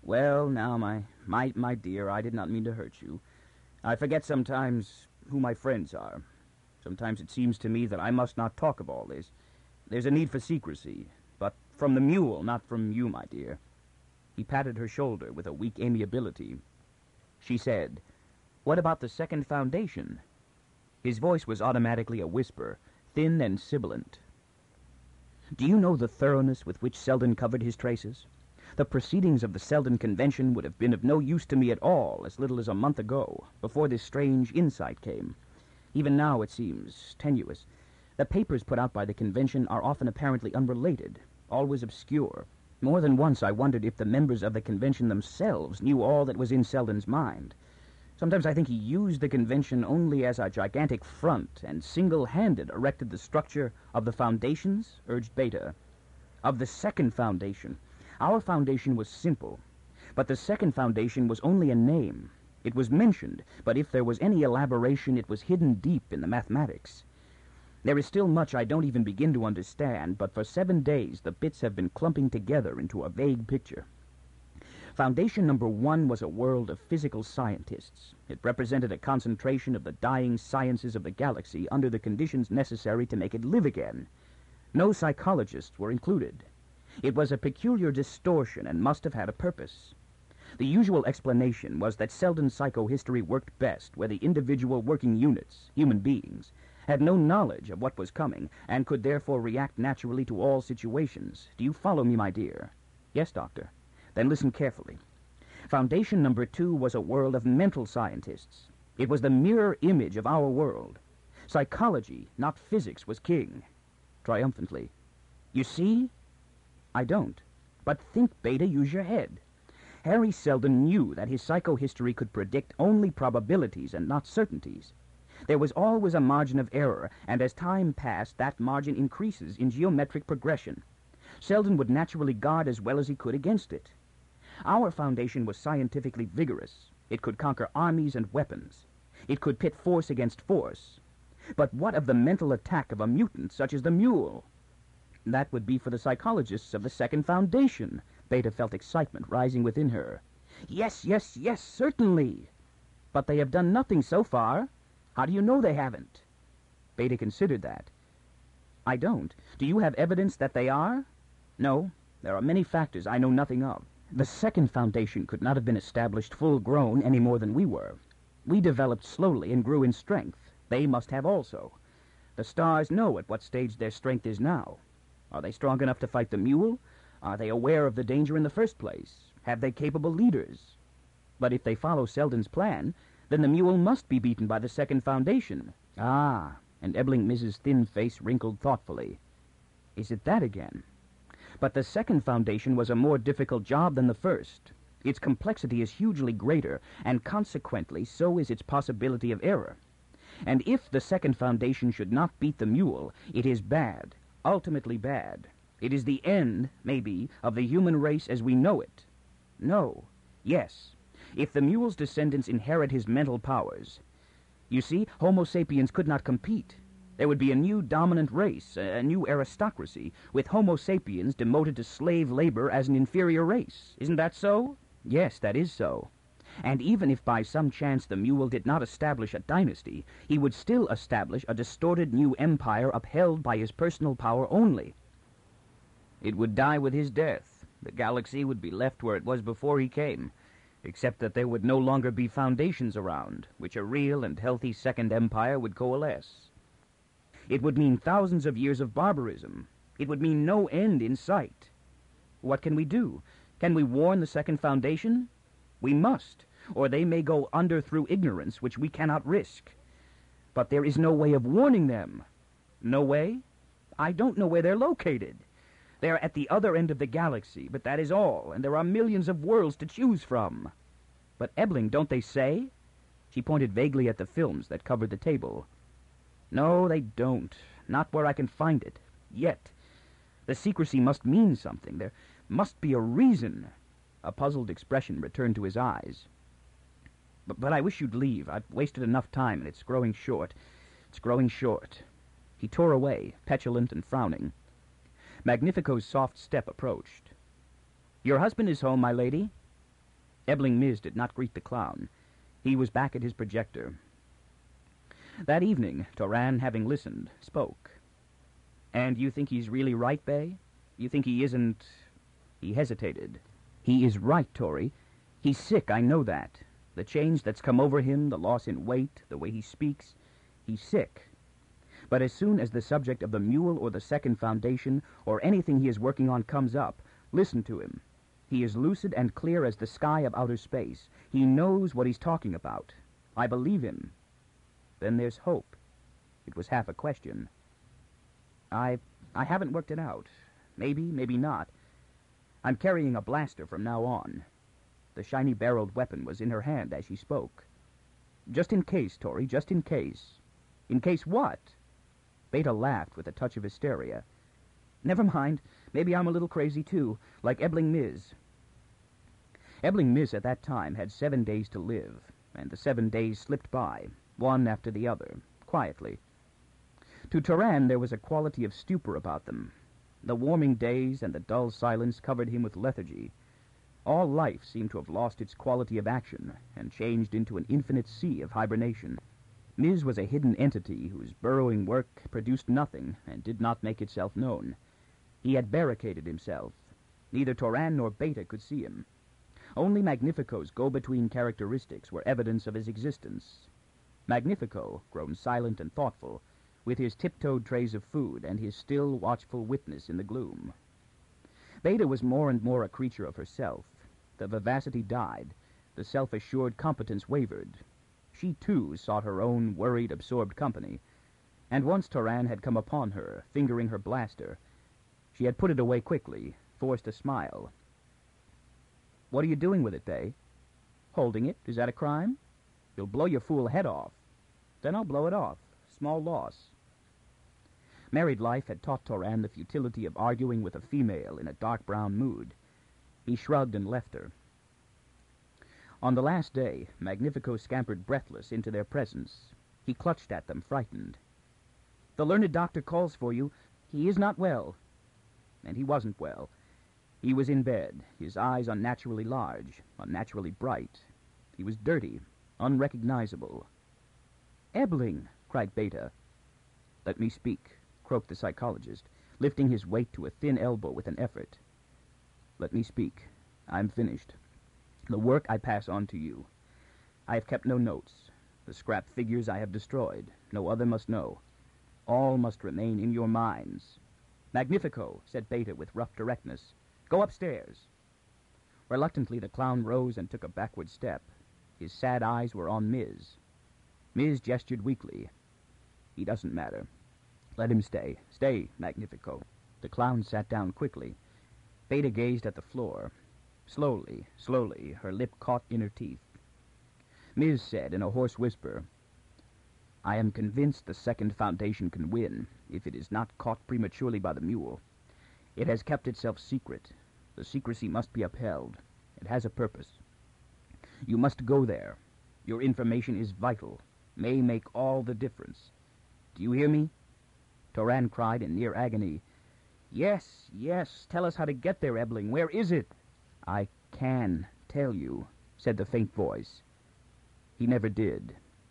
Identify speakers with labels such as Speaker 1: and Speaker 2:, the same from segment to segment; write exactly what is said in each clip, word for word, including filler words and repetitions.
Speaker 1: Well, now, my, my, my dear, I did not mean to hurt you. I forget sometimes who my friends are. Sometimes it seems to me that I must not talk of all this. There's a need for secrecy, but from the mule, not from you, my dear. He patted her shoulder with a weak amiability. She said, "What about the second foundation?" His voice was automatically a whisper, thin and sibilant. "Do you know the thoroughness with which Selden covered his traces? The proceedings of the Selden Convention would have been of no use to me at all as little as a month ago, before this strange insight came. Even now it seems tenuous. The papers put out by the convention are often apparently unrelated, always obscure. More than once I wondered if the members of the convention themselves knew all that was in Selden's mind. Sometimes I think he used the convention only as a gigantic front and single-handed erected the structure of the foundations," urged Beta. "Of the second foundation. Our foundation was simple, but the second foundation was only a name. It was mentioned, but if there was any elaboration, it was hidden deep in the mathematics. There is still much I don't even begin to understand, but for seven days the bits have been clumping together into a vague picture. Foundation number one was a world of physical scientists. It represented a concentration of the dying sciences of the galaxy under the conditions necessary to make it live again. No psychologists were included. It was a peculiar distortion and must have had a purpose. The usual explanation was that Selden's psychohistory worked best where the individual working units, human beings, had no knowledge of what was coming and could therefore react naturally to all situations. Do you follow me, my dear?" "Yes, Doctor." "Then listen carefully. Foundation number two was a world of mental scientists. It was the mirror image of our world. Psychology, not physics, was king." Triumphantly. "You see?" "I don't. But think, Beta, use your head. Harry Selden knew that his psychohistory could predict only probabilities and not certainties. There was always a margin of error, and as time passed, that margin increases in geometric progression. Selden would naturally guard as well as he could against it. Our foundation was scientifically vigorous. It could conquer armies and weapons. It could pit force against force. But what of the mental attack of a mutant such as the mule? That would be for the psychologists of the second foundation." Beta felt excitement rising within her. "Yes, yes, yes, certainly." "But they have done nothing so far. How do you know they haven't?" Beta considered that. "I don't. Do you have evidence that they are?" "No. There are many factors I know nothing of. The second foundation could not have been established full-grown any more than we were. We developed slowly and grew in strength. They must have also. The stars know at what stage their strength is now. Are they strong enough to fight the mule? Are they aware of the danger in the first place? Have they capable leaders? But if they follow Selden's plan, then the mule must be beaten by the second foundation." "Ah," and Ebbling Missus thin face wrinkled thoughtfully. "Is it that again? But the second foundation was a more difficult job than the first. Its complexity is hugely greater, and consequently so is its possibility of error. And if the second foundation should not beat the mule, it is bad, ultimately bad. It is the end, maybe, of the human race as we know it. No. Yes. If the mule's descendants inherit his mental powers. You see, Homo sapiens could not compete. There would be a new dominant race, a new aristocracy, with Homo sapiens demoted to slave labor as an inferior race. Isn't that so?" "Yes, that is so. And even if by some chance the mule did not establish a dynasty, he would still establish a distorted new empire upheld by his personal power only." "It would die with his death. The galaxy would be left where it was before he came, except that there would no longer be foundations around, which a real and healthy second empire would coalesce. It would mean thousands of years of barbarism. It would mean no end in sight. What can we do? Can we warn the second foundation? We must, or they may go under through ignorance, which we cannot risk. But there is no way of warning them." "No way?" "I don't know where they're located. They're at the other end of the galaxy, but that is all, and there are millions of worlds to choose from." "But, Ebbling, don't they say?" She pointed vaguely at the films that covered the table. "No, they don't. Not where I can find it. Yet. The secrecy must mean something. There must be a reason." A puzzled expression returned to his eyes. But, but I wish you'd leave. I've wasted enough time, and it's growing short. It's growing short." He tore away, petulant and frowning. Magnifico's soft step approached. "Your husband is home, my lady." Ebling Miz did not greet the clown. He was back at his projector. That evening, Toran, having listened, spoke. "And you think he's really right, Bay? You think he isn't—" He hesitated. "He is right, Tori. He's sick, I know that. The change that's come over him, the loss in weight, the way he speaks, he's sick. But as soon as the subject of the mule or the second foundation or anything he is working on comes up, listen to him. He is lucid and clear as the sky of outer space. He knows what he's talking about. I believe him. Then there's hope." It was half a question. I I haven't worked it out. Maybe, maybe not. I'm carrying a blaster from now on." The shiny-barreled weapon was in her hand as she spoke. "Just in case, Tori, just in case." "In case what?" Beta laughed with a touch of hysteria. "Never mind. Maybe I'm a little crazy, too, like Ebling Miz." Ebling Miz at that time had seven days to live, and the seven days slipped by, one after the other, quietly. To Toran there was a quality of stupor about them. The warming days and the dull silence covered him with lethargy. All life seemed to have lost its quality of action and changed into an infinite sea of hibernation. Miz was a hidden entity whose burrowing work produced nothing and did not make itself known. He had barricaded himself. Neither Toran nor Beta could see him. Only Magnifico's go-between characteristics were evidence of his existence. Magnifico, grown silent and thoughtful, with his tiptoed trays of food and his still, watchful witness in the gloom. Beta was more and more a creature of herself. The vivacity died. The self-assured competence wavered. She, too, sought her own worried, absorbed company. And once Toran had come upon her, fingering her blaster. She had put it away quickly, forced a smile. "What are you doing with it, Bay?" "Holding it. Is that a crime?" "You'll blow your fool head off." "Then I'll blow it off. Small loss." Married life had taught Toran the futility of arguing with a female in a dark brown mood. He shrugged and left her. On the last day, Magnifico scampered breathless into their presence. He clutched at them, frightened. "The learned doctor calls for you. He is not well." And he wasn't well. He was in bed, his eyes unnaturally large, unnaturally bright. He was dirty, unrecognizable. "Ebling!" cried Beta. "Let me speak," croaked the psychologist, lifting his weight to a thin elbow with an effort. "Let me speak. I'm finished. The work I pass on to you. I have kept no notes. The scrap figures I have destroyed. No other must know. All must remain in your minds." "Magnifico," said Beta with rough directness. "Go upstairs." Reluctantly the clown rose and took a backward step. His sad eyes were on Miz. Miz gestured weakly. "He doesn't matter. Let him stay. Stay, Magnifico." The clown sat down quickly. Beta gazed at the floor. Slowly, slowly, her lip caught in her teeth. Miz said in a hoarse whisper, "I am convinced the second foundation can win, if it is not caught prematurely by the mule. It has kept itself secret. The secrecy must be upheld. It has a purpose. You must go there. Your information is vital, may make all the difference. Do you hear me?" Toran cried in near agony, "Yes, yes, tell us how to get there, Ebling. Where is it?" "I can tell you," said the faint voice. He never did.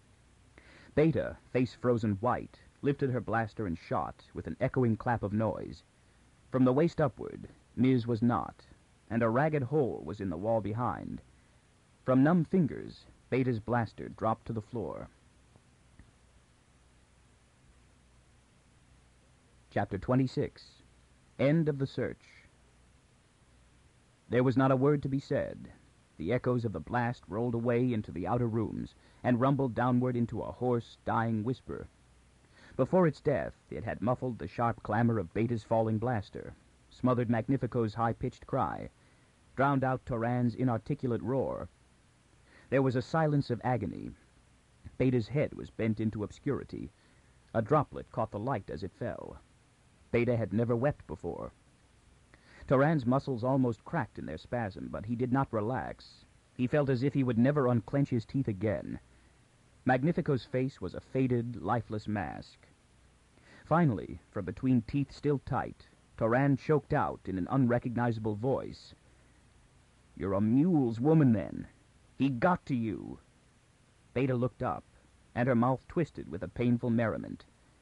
Speaker 1: Beta, face frozen white, lifted her blaster and shot with an echoing clap of noise. From the waist upward, Miz was not, and a ragged hole was in the wall behind. From numb fingers, Beta's blaster dropped to the floor. Chapter twenty-six. End of the Search. There was not a word to be said. The echoes of the blast rolled away into the outer rooms and rumbled downward into a hoarse, dying whisper. Before its death, it had muffled the sharp clamor of Beta's falling blaster, smothered Magnifico's high-pitched cry, drowned out Toran's inarticulate roar. There was a silence of agony. Beta's head was bent into obscurity. A droplet caught the light as it fell. Beta had never wept before. Toran's muscles almost cracked in their spasm, but he did not relax. He felt as if he would never unclench his teeth again. Magnifico's face was a faded, lifeless mask. Finally, from between teeth still tight, Toran choked out in an unrecognizable voice, You're a mule's woman, then. He got to you. Beta looked up, and her mouth twisted with a painful merriment.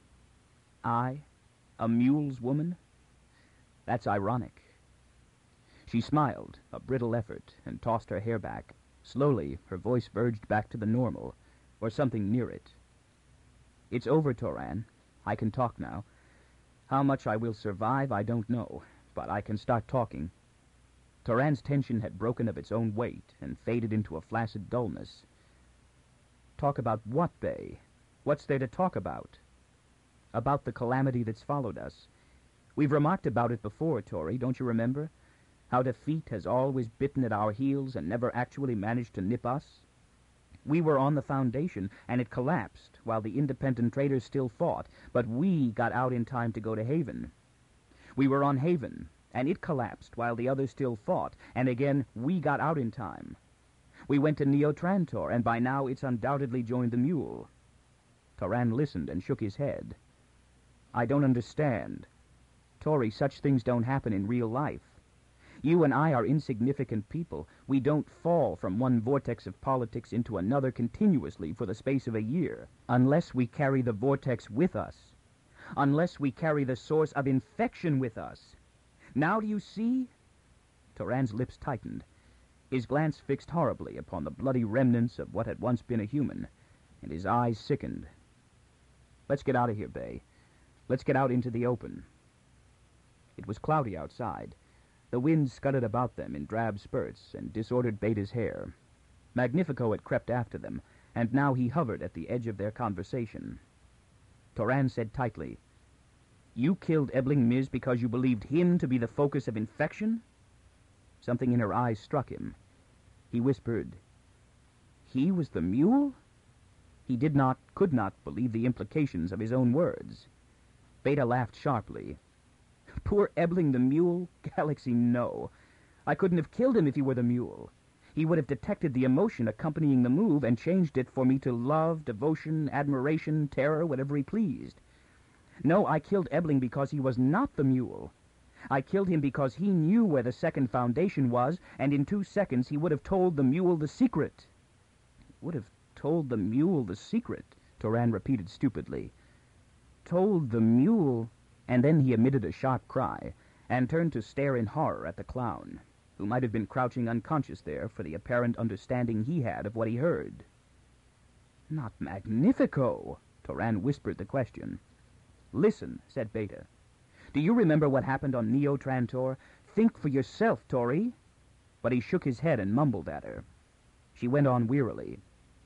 Speaker 1: I? A mule's woman? That's ironic. She smiled, a brittle effort, and tossed her hair back. Slowly, her voice verged back to the normal, or something near it. It's over, Toran. I can talk now. How much I will survive, I don't know, but I can start talking. Toran's tension had broken of its own weight and faded into a flaccid dullness. Talk about what, Bay? What's there to talk about? About the calamity that's followed us. We've remarked about it before, Tori, don't you remember? How defeat has always bitten at our heels and never actually managed to nip us. We were on the Foundation, and it collapsed while the independent traders still fought, but we got out in time to go to Haven. We were on Haven, and it collapsed while the others still fought, and again we got out in time. We went to Neo-Trantor, and by now it's undoubtedly joined the Mule. Toran listened and shook his head. I don't understand. Tori, such things don't happen in real life. You and I are insignificant people. We don't fall from one vortex of politics into another continuously for the space of a year, unless we carry the vortex with us, unless we carry the source of infection with us. Now do you see? Toran's lips tightened, his glance fixed horribly upon the bloody remnants of what had once been a human, and his eyes sickened. Let's get out of here, Bay. Let's get out into the open. It was cloudy outside. The wind scudded about them in drab spurts and disordered Beta's hair. Magnifico had crept after them, and now he hovered at the edge of their conversation. Toran said tightly, You killed Ebling Miz because you believed him to be the focus of infection? Something in her eyes struck him. He whispered, He was the Mule? He did not, could not believe the implications of his own words. Beta laughed sharply. Poor Ebling the Mule? Galaxy, no. I couldn't have killed him if he were the Mule. He would have detected the emotion accompanying the move and changed it for me to love, devotion, admiration, terror, whatever he pleased. No, I killed Ebling because he was not the Mule. I killed him because he knew where the second Foundation was, and in two seconds he would have told the Mule the secret. Would have told the Mule the secret, Toran repeated stupidly. Told the Mule... And then he emitted a sharp cry, and turned to stare in horror at the clown, who might have been crouching unconscious there for the apparent understanding he had of what he heard. Not Magnifico, Toran whispered the question. Listen, said Beta. Do you remember what happened on Neo-Trantor? Think for yourself, Tori. But he shook his head and mumbled at her. She went on wearily.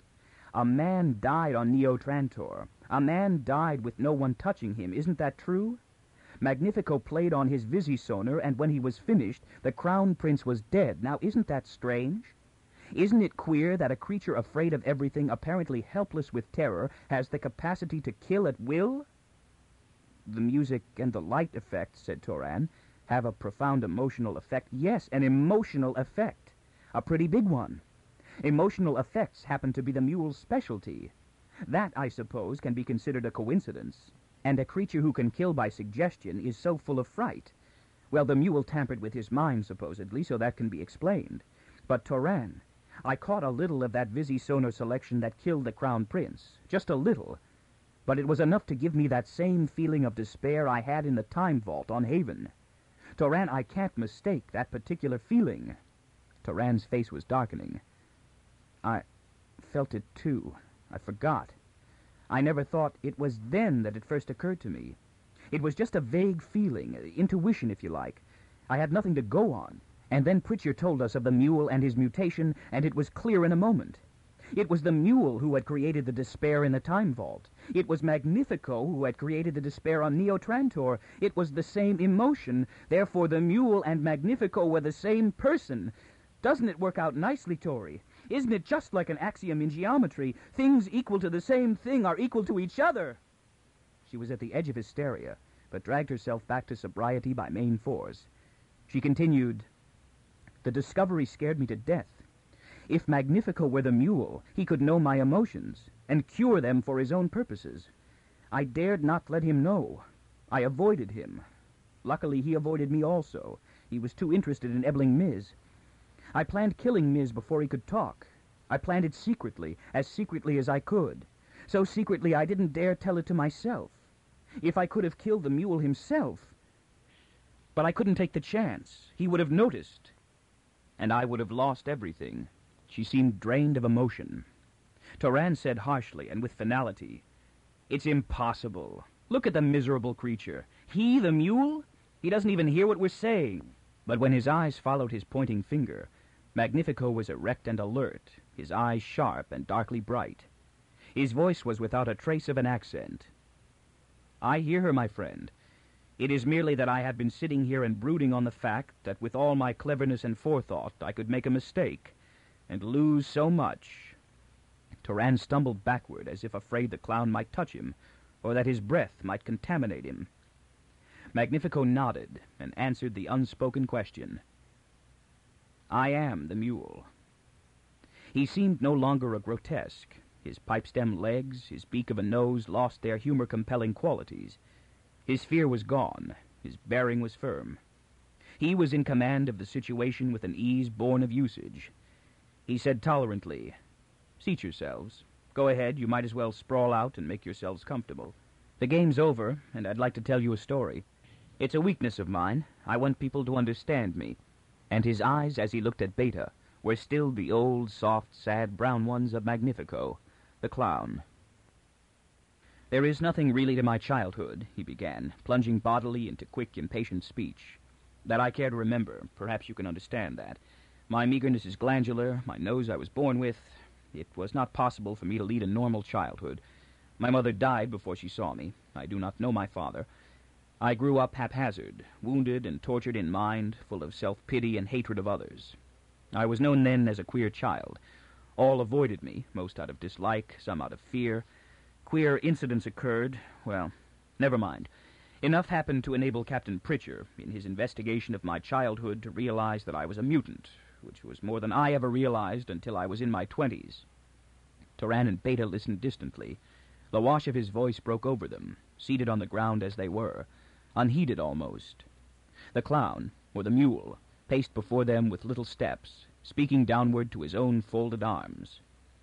Speaker 1: A man died on Neo-Trantor. A man died with no one touching him. Isn't that true? Magnifico played on his visisonar, and when he was finished, the Crown Prince was dead. Now, isn't that strange? Isn't it queer that a creature afraid of everything, apparently helpless with terror, has the capacity to kill at will? The music and the light effects, said Toran, have a profound emotional effect. Yes, an emotional effect. A pretty big one. Emotional effects happen to be the Mule's specialty. That, I suppose, can be considered a coincidence. And a creature who can kill by suggestion is so full of fright. Well, the Mule tampered with his mind, supposedly, so that can be explained. But, Toran, I caught a little of that visisonar selection that killed the Crown Prince. Just a little. But it was enough to give me that same feeling of despair I had in the Time Vault on Haven. Toran, I can't mistake that particular feeling. Toran's face was darkening. I felt it, too. I forgot. I never thought it was then that it first occurred to me. It was just a vague feeling, intuition, if you like. I had nothing to go on. And then Pritchard told us of the Mule and his mutation, and it was clear in a moment. It was the Mule who had created the despair in the Time Vault. It was Magnifico who had created the despair on Neo-Trantor. It was the same emotion. Therefore, the Mule and Magnifico were the same person. Doesn't it work out nicely, Tori? Isn't it just like an axiom in geometry? Things equal to the same thing are equal to each other. She was at the edge of hysteria, but dragged herself back to sobriety by main force. She continued, The discovery scared me to death. If Magnifico were the Mule, he could know my emotions, and cure them for his own purposes. I dared not let him know. I avoided him. Luckily, he avoided me also. He was too interested in Ebling Miz. I planned killing Miz before he could talk. I planned it secretly, as secretly as I could. So secretly I didn't dare tell it to myself. If I could have killed the mule himself. But I couldn't take the chance. He would have noticed. And I would have lost everything. She seemed drained of emotion. Turan said harshly and with finality, "It's impossible. Look at the miserable creature. He, the mule? He doesn't even hear what we're saying." But when his eyes followed his pointing finger, Magnifico was erect and alert, his eyes sharp and darkly bright. His voice was without a trace of an accent. "I hear her, my friend. It is merely that I have been sitting here and brooding on the fact that with all my cleverness and forethought I could make a mistake, and lose so much." Turan stumbled backward as if afraid the clown might touch him, or that his breath might contaminate him. Magnifico nodded and answered the unspoken question. "I am the mule." He seemed no longer a grotesque. His pipe-stem legs, his beak of a nose lost their humor-compelling qualities. His fear was gone. His bearing was firm. He was in command of the situation with an ease born of usage. He said tolerantly, "Seat yourselves. Go ahead, you might as well sprawl out and make yourselves comfortable. The game's over, and I'd like to tell you a story. It's a weakness of mine. I want people to understand me." And his eyes, as he looked at Beta, were still the old, soft, sad brown ones of Magnifico, the clown. "There is nothing really to my childhood," he began, plunging bodily into quick, impatient speech, "that I care to remember. Perhaps you can understand that. My meagerness is glandular, my nose I was born with. It was not possible for me to lead a normal childhood. My mother died before she saw me. I do not know my father. I grew up haphazard, wounded and tortured in mind, full of self-pity and hatred of others. I was known then as a queer child. All avoided me, most out of dislike, some out of fear. Queer incidents occurred. Well, never mind. Enough happened to enable Captain Pritchard, in his investigation of my childhood, to realize that I was a mutant, which was more than I ever realized until I was in my twenties." Turan and Beta listened distantly. The wash of his voice broke over them, seated on the ground as they were, unheeded almost. The clown, or the mule, paced before them with little steps, speaking downward to his own folded arms.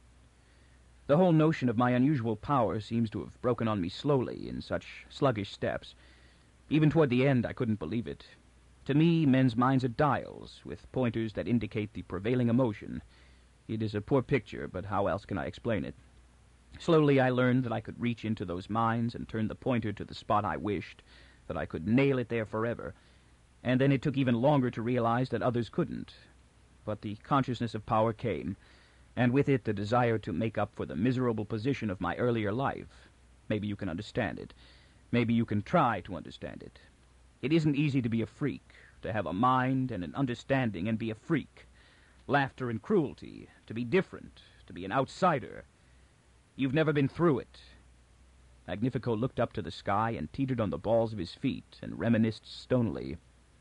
Speaker 1: "The whole notion of my unusual power seems to have broken on me slowly, in such sluggish steps. Even toward the end I couldn't believe it. To me, men's minds are dials, with pointers that indicate the prevailing emotion. It is a poor picture, but how else can I explain it? Slowly I learned that I could reach into those minds and turn the pointer to the spot I wished, that I could nail it there forever. And then it took even longer to realize that others couldn't. But the consciousness of power came, and with it the desire to make up for the miserable position of my earlier life. Maybe you can understand it. Maybe you can try to understand it. It isn't easy to be a freak, to have a mind and an understanding and be a freak. Laughter and cruelty, to be different, to be an outsider. You've never been through it." Magnifico looked up to the sky and teetered on the balls of his feet and reminisced stonily.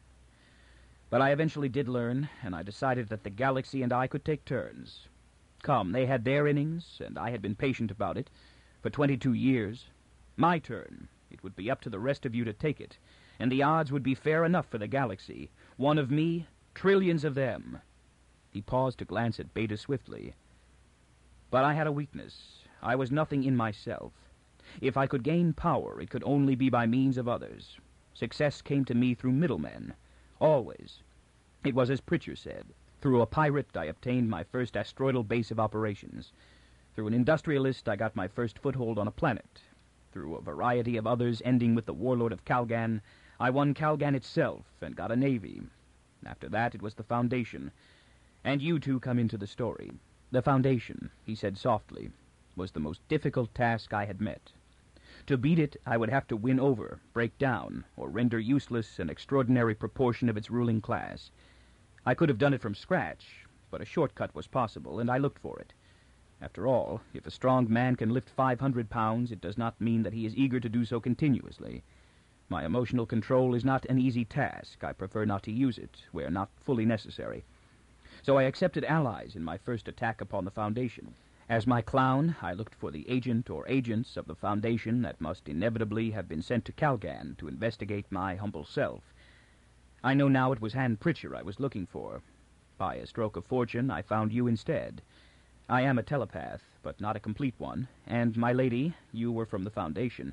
Speaker 1: "But I eventually did learn, and I decided that the galaxy and I could take turns. Come, they had their innings, and I had been patient about it, for twenty-two years. My turn. It would be up to the rest of you to take it, and the odds would be fair enough for the galaxy. One of me, trillions of them." He paused to glance at Beta swiftly. "But I had a weakness. I was nothing in myself. If I could gain power, it could only be by means of others. Success came to me through middlemen. Always. It was as Pritchard said. Through a pirate, I obtained my first asteroidal base of operations. Through an industrialist, I got my first foothold on a planet. Through a variety of others, ending with the warlord of Calgan, I won Calgan itself and got a navy. After that, it was the Foundation. And you two come into the story. The Foundation," he said softly, "was the most difficult task I had met. To beat it, I would have to win over, break down, or render useless an extraordinary proportion of its ruling class. I could have done it from scratch, but a shortcut was possible, and I looked for it. After all, if a strong man can lift five hundred pounds, it does not mean that he is eager to do so continuously. My emotional control is not an easy task. I prefer not to use it, where not fully necessary. So I accepted allies in my first attack upon the Foundation. As my clown, I looked for the agent or agents of the Foundation that must inevitably have been sent to Calgan to investigate my humble self. I know now it was Han Pritchard I was looking for. By a stroke of fortune, I found you instead. I am a telepath, but not a complete one, and, my lady, you were from the Foundation.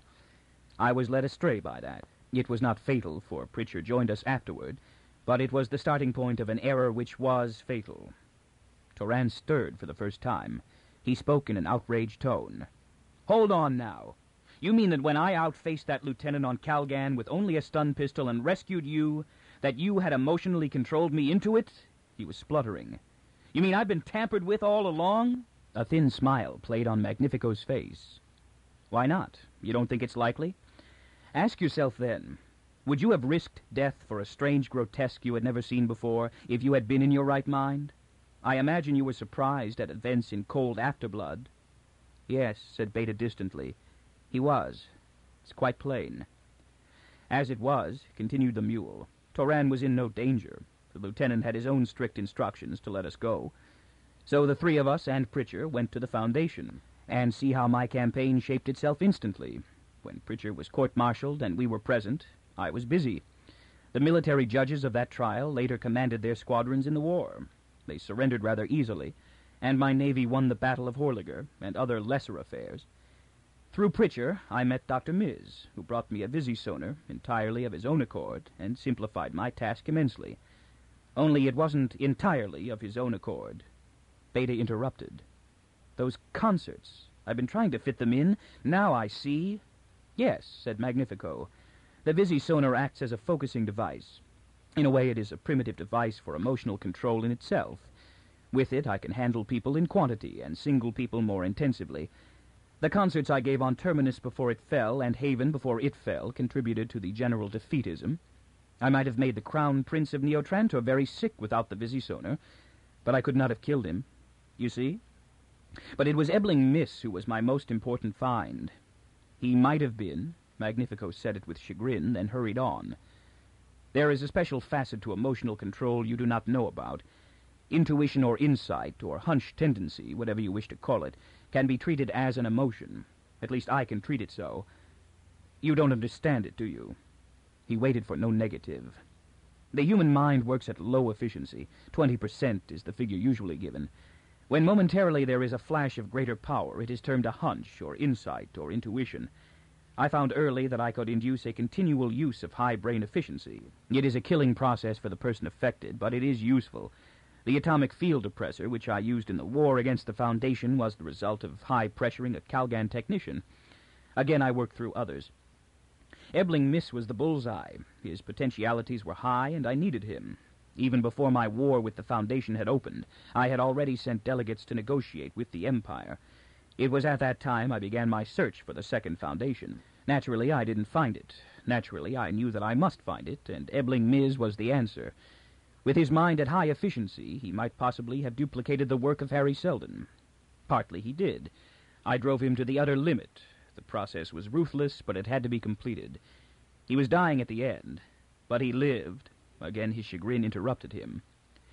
Speaker 1: I was led astray by that. It was not fatal, for Pritchard joined us afterward, but it was the starting point of an error which was fatal. Turan stirred for the first time. He spoke in an outraged tone. "Hold on now. You mean that when I outfaced that lieutenant on Calgan with only a stun pistol and rescued you, that you had emotionally controlled me into it?" He was spluttering. "You mean I've been tampered with all along?" A thin smile played on Magnifico's face. "Why not? You don't think it's likely? Ask yourself then, would you have risked death for a strange grotesque you had never seen before if you had been in your right mind? I imagine you were surprised at events in cold afterblood." "Yes," said Beta distantly. "He was. It's quite plain." "As it was," continued the mule, "Turan was in no danger. The lieutenant had his own strict instructions to let us go. So the three of us and Pritchard went to the Foundation, and see how my campaign shaped itself instantly. When Pritchard was court-martialed and we were present, I was busy. The military judges of that trial later commanded their squadrons in the war. They surrendered rather easily, and my navy won the Battle of Horliger and other lesser affairs. Through Pritchard, I met Doctor Miz, who brought me a visisonar entirely of his own accord and simplified my task immensely. Only it wasn't entirely of his own accord." Beta interrupted. "Those concerts. I've been trying to fit them in. Now I see." "Yes," said Magnifico. "The visisonar acts as a focusing device. In a way, it is a primitive device for emotional control in itself. With it, I can handle people in quantity and single people more intensively. The concerts I gave on Terminus before it fell and Haven before it fell contributed to the general defeatism. I might have made the Crown Prince of Neotrantor very sick without the visisonar, but I could not have killed him. You see? But it was Ebling Miss who was my most important find. He might have been," Magnifico said it with chagrin, then hurried on. "There is a special facet to emotional control you do not know about. Intuition or insight, or hunch tendency, whatever you wish to call it, can be treated as an emotion. At least I can treat it so. You don't understand it, do you?" He waited for no negative. "The human mind works at low efficiency. Twenty percent is the figure usually given. When momentarily there is a flash of greater power, it is termed a hunch, or insight, or intuition. I found early that I could induce a continual use of high brain efficiency. It is a killing process for the person affected, but it is useful. The atomic field depressor, which I used in the war against the Foundation, was the result of high-pressuring a Calgan technician. Again, I worked through others. Ebling Miss was the bullseye. His potentialities were high, and I needed him. Even before my war with the Foundation had opened, I had already sent delegates to negotiate with the Empire. It was at that time I began my search for the Second Foundation. Naturally, I didn't find it. Naturally, I knew that I must find it, and Ebling Miz was the answer. With his mind at high efficiency, he might possibly have duplicated the work of Harry Seldon. Partly he did. I drove him to the utter limit. The process was ruthless, but it had to be completed. He was dying at the end, but he lived. Again his chagrin interrupted him.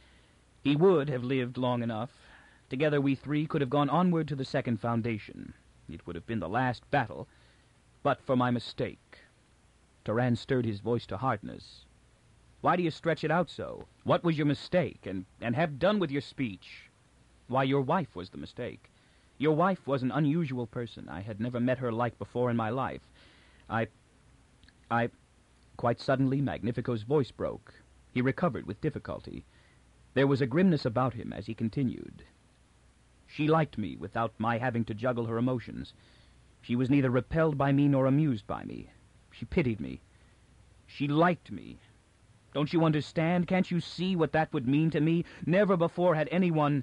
Speaker 1: He would have lived long enough. Together we three could have gone onward to the Second Foundation. It would have been the last battle, but for my mistake. Turan stirred his voice to hardness. "Why do you stretch it out so? What was your mistake? And, and have done with your speech." "Why, your wife was the mistake. Your wife was an unusual person. I had never met her like before in my life. I... I... Quite suddenly, Magnifico's voice broke. He recovered with difficulty. There was a grimness about him as he continued. "She liked me without my having to juggle her emotions. She was neither repelled by me nor amused by me. She pitied me. She liked me. Don't you understand? Can't you see what that would mean to me? Never before had anyone...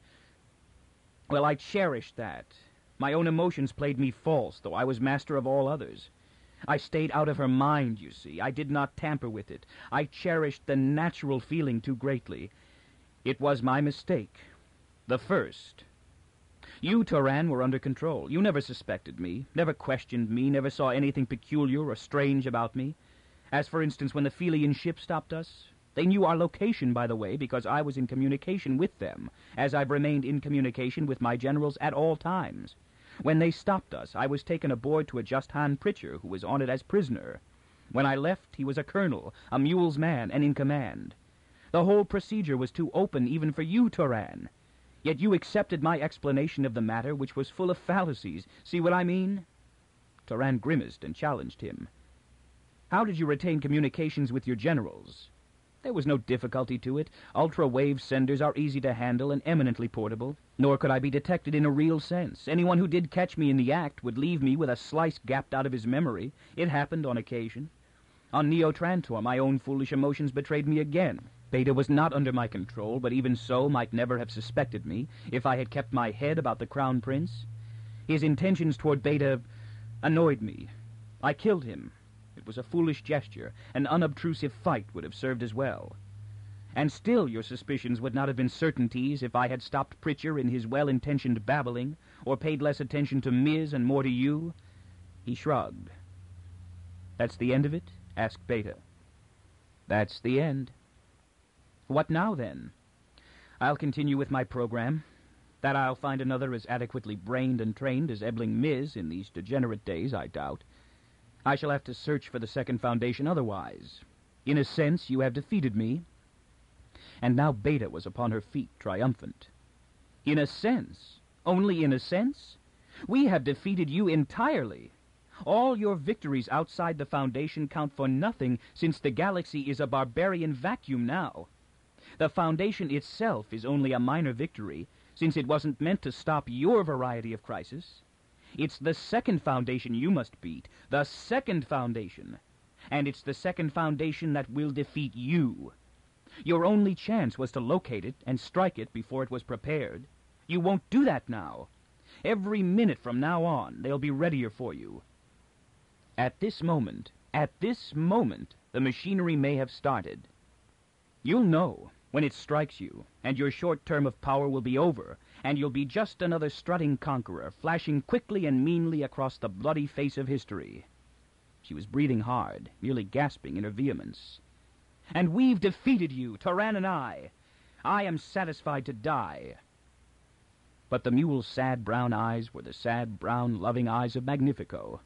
Speaker 1: Well, I cherished that. My own emotions played me false, though I was master of all others. I stayed out of her mind, you see. I did not tamper with it. I cherished the natural feeling too greatly. It was my mistake. The first. You, Turan, were under control. You never suspected me, never questioned me, never saw anything peculiar or strange about me. As, for instance, when the Felian ship stopped us. They knew our location, by the way, because I was in communication with them, as I've remained in communication with my generals at all times. When they stopped us, I was taken aboard to a Just-Han Pritchard, who was on it as prisoner. When I left, he was a colonel, a mule's man, and in command. The whole procedure was too open even for you, Turan. Yet you accepted my explanation of the matter, which was full of fallacies. See what I mean?" Turan grimaced and challenged him. "How did you retain communications with your generals?" "There was no difficulty to it. Ultra-wave senders are easy to handle and eminently portable. Nor could I be detected in a real sense. Anyone who did catch me in the act would leave me with a slice gapped out of his memory. It happened on occasion. On Neo-Trantor, my own foolish emotions betrayed me again. Beta was not under my control, but even so might never have suspected me if I had kept my head about the Crown Prince. His intentions toward Beta annoyed me. I killed him. It was a foolish gesture. An unobtrusive fight would have served as well. And still your suspicions would not have been certainties if I had stopped Pritchard in his well-intentioned babbling, or paid less attention to Miz and more to you." He shrugged. "That's the end of it?" asked Beta. "That's the end." "What now, then?" "I'll continue with my program. That I'll find another as adequately brained and trained as Ebling Miz in these degenerate days, I doubt. I shall have to search for the Second Foundation otherwise. In a sense, you have defeated me." And now Beta was upon her feet, triumphant. "In a sense? Only in a sense? We have defeated you entirely. All your victories outside the Foundation count for nothing, since the galaxy is a barbarian vacuum now. The Foundation itself is only a minor victory, since it wasn't meant to stop your variety of crisis. It's the Second Foundation you must beat, the Second Foundation. And it's the Second Foundation that will defeat you. Your only chance was to locate it and strike it before it was prepared. You won't do that now. Every minute from now on, they'll be readier for you. At this moment, at this moment, the machinery may have started. You'll know when it strikes you, and your short term of power will be over, and you'll be just another strutting conqueror, flashing quickly and meanly across the bloody face of history." She was breathing hard, nearly gasping in her vehemence. "And we've defeated you, Turan and I. I am satisfied to die." But the mule's sad brown eyes were the sad brown loving eyes of Magnifico.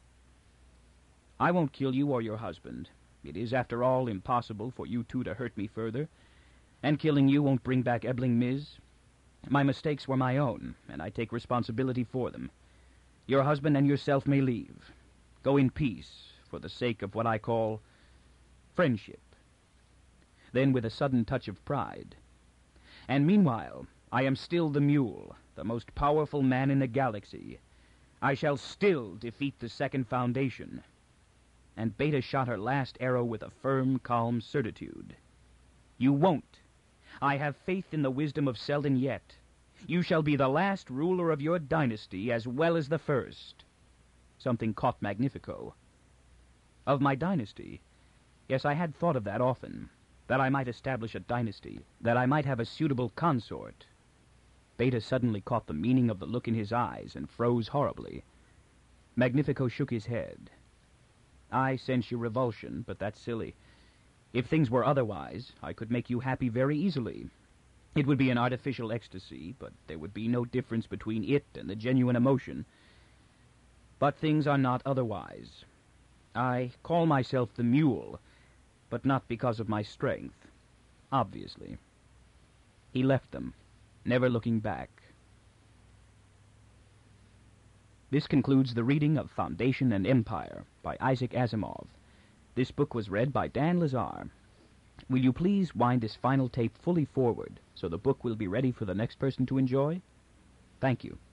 Speaker 1: "I won't kill you or your husband. It is, after all, impossible for you two to hurt me further, and killing you won't bring back Ebling Miz. My mistakes were my own, and I take responsibility for them. Your husband and yourself may leave. Go in peace, for the sake of what I call friendship." Then, with a sudden touch of pride, "And meanwhile, I am still the mule, the most powerful man in the galaxy. I shall still defeat the Second Foundation." And Beta shot her last arrow with a firm, calm certitude. "You won't. I have faith in the wisdom of Selden yet. You shall be the last ruler of your dynasty as well as the first." Something caught Magnifico. "Of my dynasty? Yes, I had thought of that often. That I might establish a dynasty. That I might have a suitable consort." Beta suddenly caught the meaning of the look in his eyes and froze horribly. Magnifico shook his head. "I sense your revulsion, but that's silly. If things were otherwise, I could make you happy very easily. It would be an artificial ecstasy, but there would be no difference between it and the genuine emotion. But things are not otherwise. I call myself the mule, but not because of my strength, obviously." He left them, never looking back. This concludes the reading of Foundation and Empire by Isaac Asimov. This book was read by Dan Lazar. Will you please wind this final tape fully forward so the book will be ready for the next person to enjoy? Thank you.